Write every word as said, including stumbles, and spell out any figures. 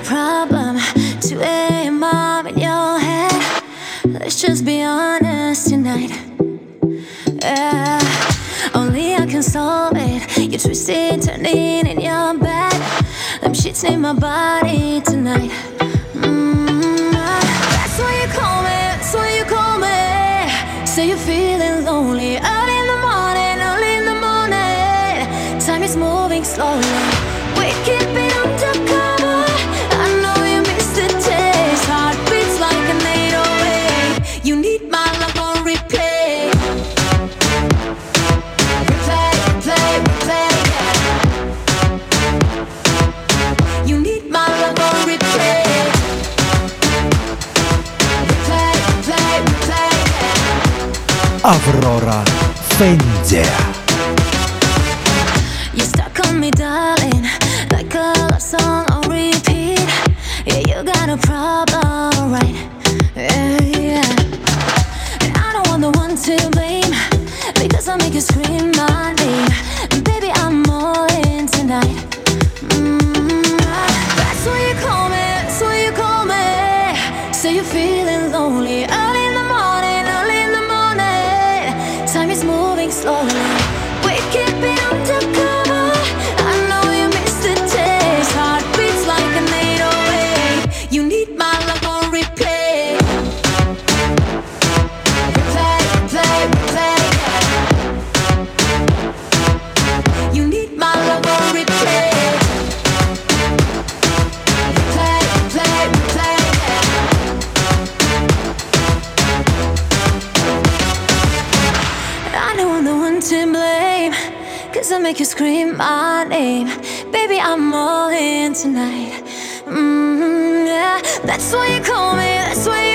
problem. two a.m. I'm in your head. Let's just be honest tonight. Yeah, only I can solve it. You're twisted, turning in your bed. Them shits need my body tonight. Mm, that's why you call me, that's why you call me. Say you're feeling lonely, early in the morning, early in the morning. Time is moving slowly, we keep it undercover. I know you miss the taste, heartbeats like an eight oh eight. You need my love on replay. Replay, replay, replay. You need my love on replay. Replay, replay, replay. Aurora Fendia. You stuck on me, darling, like a love song on repeat. Yeah, you got a problem, right? Yeah, yeah. And I don't want the one to blame, because I make you scream my name. Baby, I'm all in tonight. Mm, that's why you call me, that's why you call me. Say you're feeling lonely, early in the morning, early in the morning. Time is moving slowly, we keep it undercover. I know you miss the taste, heartbeats like an eight oh eight. You need my love on replay. Replay, replay, replay. You need my love on replay. Replay, replay, replay. I know I'm the one to blame, cause I make you scream my name. Baby, I'm all in tonight. Mm, yeah, that's why you call me, that's why you